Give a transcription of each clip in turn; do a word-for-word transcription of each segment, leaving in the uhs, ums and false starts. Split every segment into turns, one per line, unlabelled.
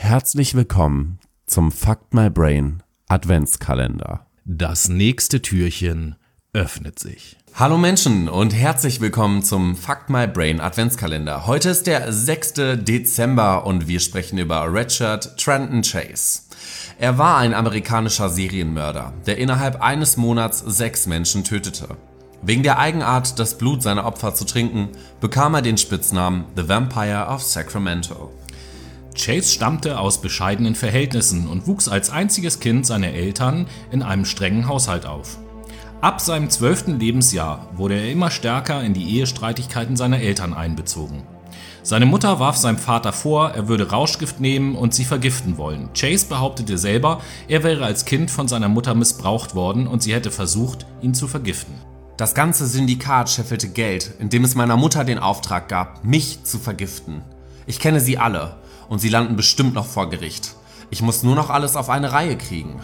Herzlich willkommen zum Fuck My Brain Adventskalender.
Das nächste Türchen öffnet sich.
Hallo Menschen und herzlich willkommen zum Fuck My Brain Adventskalender. Heute ist der sechste Dezember und wir sprechen über Richard Trenton Chase. Er war ein amerikanischer Serienmörder, der innerhalb eines Monats sechs Menschen tötete. Wegen der Eigenart, das Blut seiner Opfer zu trinken, bekam er den Spitznamen The Vampire of Sacramento.
Chase stammte aus bescheidenen Verhältnissen und wuchs als einziges Kind seiner Eltern in einem strengen Haushalt auf. Ab seinem zwölften Lebensjahr wurde er immer stärker in die Ehestreitigkeiten seiner Eltern einbezogen. Seine Mutter warf seinem Vater vor, er würde Rauschgift nehmen und sie vergiften wollen. Chase behauptete selber, er wäre als Kind von seiner Mutter missbraucht worden und sie hätte versucht, ihn zu vergiften.
Das ganze Syndikat scheffelte Geld, indem es meiner Mutter den Auftrag gab, mich zu vergiften. Ich kenne sie alle und sie landen bestimmt noch vor Gericht. Ich muss nur noch alles auf eine Reihe kriegen.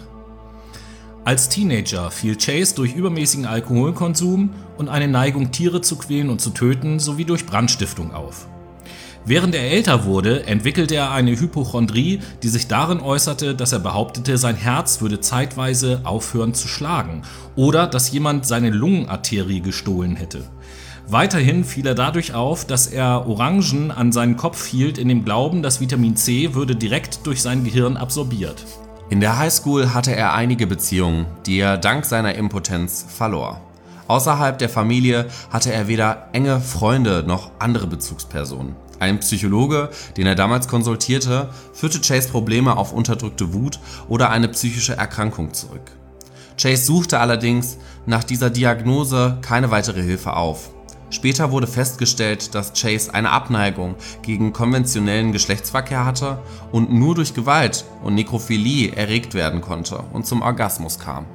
Als Teenager fiel Chase durch übermäßigen Alkoholkonsum und eine Neigung, Tiere zu quälen und zu töten, sowie durch Brandstiftung auf. Während er älter wurde, entwickelte er eine Hypochondrie, die sich darin äußerte, dass er behauptete, sein Herz würde zeitweise aufhören zu schlagen oder dass jemand seine Lungenarterie gestohlen hätte. Weiterhin fiel er dadurch auf, dass er Orangen an seinen Kopf hielt, in dem Glauben, dass Vitamin C würde direkt durch sein Gehirn absorbiert.
In der Highschool hatte er einige Beziehungen, die er dank seiner Impotenz verlor. Außerhalb der Familie hatte er weder enge Freunde noch andere Bezugspersonen. Ein Psychologe, den er damals konsultierte, führte Chase Probleme auf unterdrückte Wut oder eine psychische Erkrankung zurück. Chase suchte allerdings nach dieser Diagnose keine weitere Hilfe auf. Später wurde festgestellt, dass Chase eine Abneigung gegen konventionellen Geschlechtsverkehr hatte und nur durch Gewalt und Nekrophilie erregt werden konnte und zum Orgasmus kam.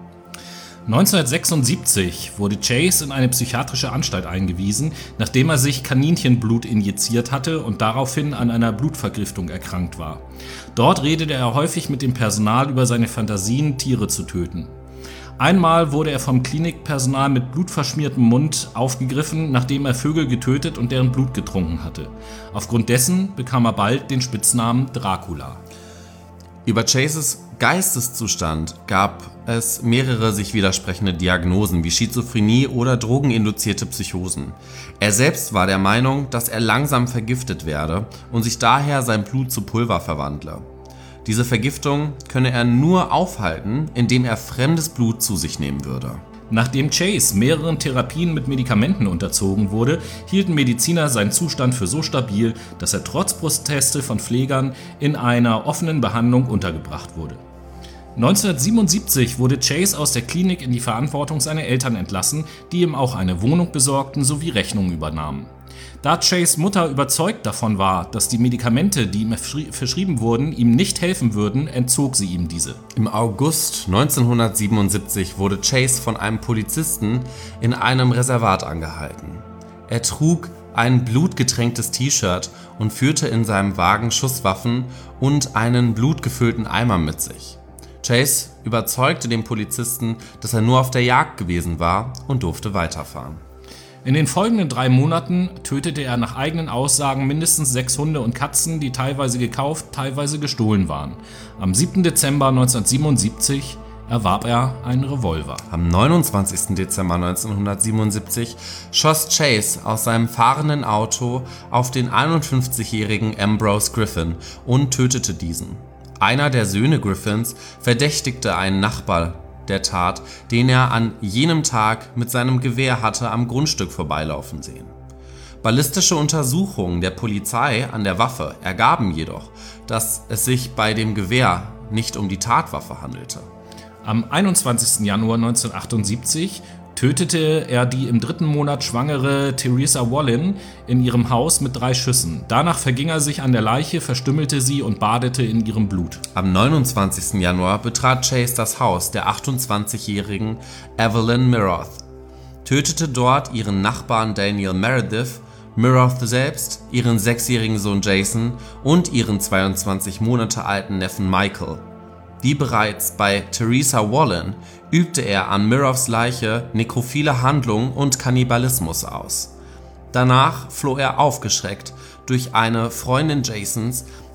neunzehnhundertsechsundsiebzig wurde Chase in eine psychiatrische Anstalt eingewiesen, nachdem er sich Kaninchenblut injiziert hatte und daraufhin an einer Blutvergiftung erkrankt war. Dort redete er häufig mit dem Personal über seine Fantasien, Tiere zu töten. Einmal wurde er vom Klinikpersonal mit blutverschmiertem Mund aufgegriffen, nachdem er Vögel getötet und deren Blut getrunken hatte. Aufgrund dessen bekam er bald den Spitznamen Dracula.
Über Chases Geisteszustand gab es mehrere sich widersprechende Diagnosen wie Schizophrenie oder drogeninduzierte Psychosen. Er selbst war der Meinung, dass er langsam vergiftet werde und sich daher sein Blut zu Pulver verwandle. Diese Vergiftung könne er nur aufhalten, indem er fremdes Blut zu sich nehmen würde.
Nachdem Chase mehreren Therapien mit Medikamenten unterzogen wurde, hielten Mediziner seinen Zustand für so stabil, dass er trotz Proteste von Pflegern in einer offenen Behandlung untergebracht wurde. neunzehnhundertsiebenundsiebzig wurde Chase aus der Klinik in die Verantwortung seiner Eltern entlassen, die ihm auch eine Wohnung besorgten sowie Rechnungen übernahmen. Da Chase Mutter überzeugt davon war, dass die Medikamente, die ihm verschrieben wurden, ihm nicht helfen würden, entzog sie ihm diese.
Im August neunzehnhundertsiebenundsiebzig wurde Chase von einem Polizisten in einem Reservat angehalten. Er trug ein blutgetränktes T-Shirt und führte in seinem Wagen Schusswaffen und einen blutgefüllten Eimer mit sich. Chase überzeugte den Polizisten, dass er nur auf der Jagd gewesen war und durfte weiterfahren.
In den folgenden drei Monaten tötete er nach eigenen Aussagen mindestens sechs Hunde und Katzen, die teilweise gekauft, teilweise gestohlen waren. Am siebten Dezember neunzehnhundertsiebenundsiebzig erwarb er einen Revolver.
Am neunundzwanzigsten Dezember neunzehnhundertsiebenundsiebzig schoss Chase aus seinem fahrenden Auto auf den einundfünfzigjährigen Ambrose Griffin und tötete diesen. Einer der Söhne Griffins verdächtigte einen Nachbar der Tat, den er an jenem Tag mit seinem Gewehr hatte am Grundstück vorbeilaufen sehen. Ballistische Untersuchungen der Polizei an der Waffe ergaben jedoch, dass es sich bei dem Gewehr nicht um die Tatwaffe handelte.
Am einundzwanzigsten Januar neunzehnhundertachtundsiebzig tötete er die im dritten Monat schwangere Teresa Wallin in ihrem Haus mit drei Schüssen. Danach verging er sich an der Leiche, verstümmelte sie und badete in ihrem Blut.
Am neunundzwanzigsten Januar betrat Chase das Haus der achtundzwanzigjährigen Evelyn Miroth, tötete dort ihren Nachbarn Daniel Meredith, Miroth selbst, ihren sechsjährigen Sohn Jason und ihren zweiundzwanzig Monate alten Neffen Michael. Wie bereits bei Teresa Wallin übte er an Miroths Leiche nekrophile Handlungen und Kannibalismus aus. Danach floh er aufgeschreckt durch eine Freundin Jasons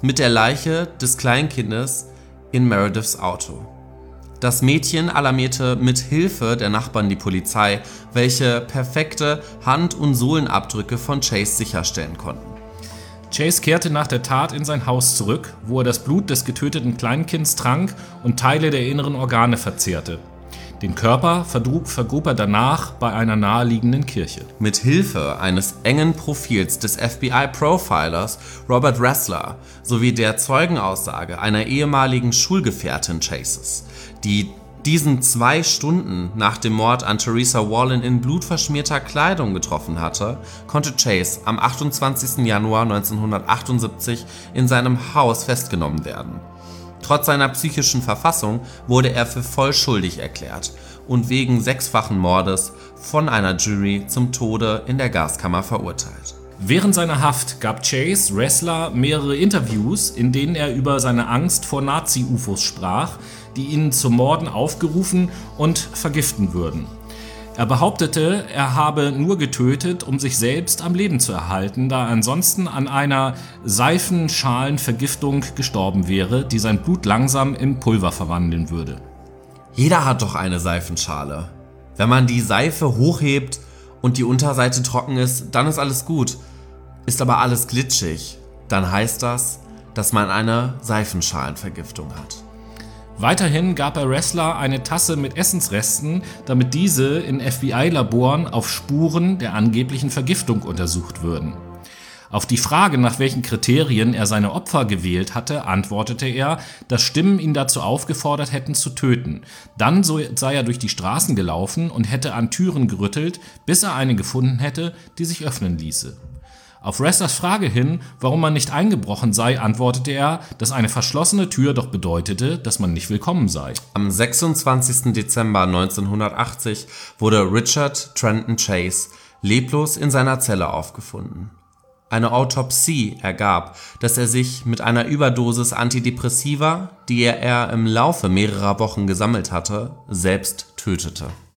mit der Leiche des Kleinkindes in Merediths Auto. Das Mädchen alarmierte mit Hilfe der Nachbarn die Polizei, welche perfekte Hand- und Sohlenabdrücke von Chase sicherstellen konnten.
Chase kehrte nach der Tat in sein Haus zurück, wo er das Blut des getöteten Kleinkinds trank und Teile der inneren Organe verzehrte. Den Körper vergrub, vergrub er danach bei einer naheliegenden Kirche.
Mit Hilfe eines engen Profils des F B I-Profilers Robert Ressler sowie der Zeugenaussage einer ehemaligen Schulgefährtin Chases, die diesen zwei Stunden nach dem Mord an Teresa Wallin in blutverschmierter Kleidung getroffen hatte, konnte Chase am achtundzwanzigsten Januar neunzehnhundertachtundsiebzig in seinem Haus festgenommen werden. Trotz seiner psychischen Verfassung wurde er für voll schuldig erklärt und wegen sechsfachen Mordes von einer Jury zum Tode in der Gaskammer verurteilt.
Während seiner Haft gab Chase Ressler mehrere Interviews, in denen er über seine Angst vor Nazi-U F Os sprach, die ihn zu Morden aufgerufen und vergiften würden. Er behauptete, er habe nur getötet, um sich selbst am Leben zu erhalten, da er ansonsten an einer Seifenschalenvergiftung gestorben wäre, die sein Blut langsam in Pulver verwandeln würde.
Jeder hat doch eine Seifenschale. Wenn man die Seife hochhebt und die Unterseite trocken ist, dann ist alles gut. Ist aber alles glitschig, dann heißt das, dass man eine Seifenschalenvergiftung hat.
Weiterhin gab er Ressler eine Tasse mit Essensresten, damit diese in F B I-Laboren auf Spuren der angeblichen Vergiftung untersucht würden. Auf die Frage, nach welchen Kriterien er seine Opfer gewählt hatte, antwortete er, dass Stimmen ihn dazu aufgefordert hätten zu töten. Dann sei er durch die Straßen gelaufen und hätte an Türen gerüttelt, bis er eine gefunden hätte, die sich öffnen ließe. Auf Resslers Frage hin, warum man nicht eingebrochen sei, antwortete er, dass eine verschlossene Tür doch bedeutete, dass man nicht willkommen sei.
Am sechsundzwanzigsten Dezember neunzehnhundertachtzig wurde Richard Trenton Chase leblos in seiner Zelle aufgefunden. Eine Autopsie ergab, dass er sich mit einer Überdosis Antidepressiva, die er im Laufe mehrerer Wochen gesammelt hatte, selbst tötete.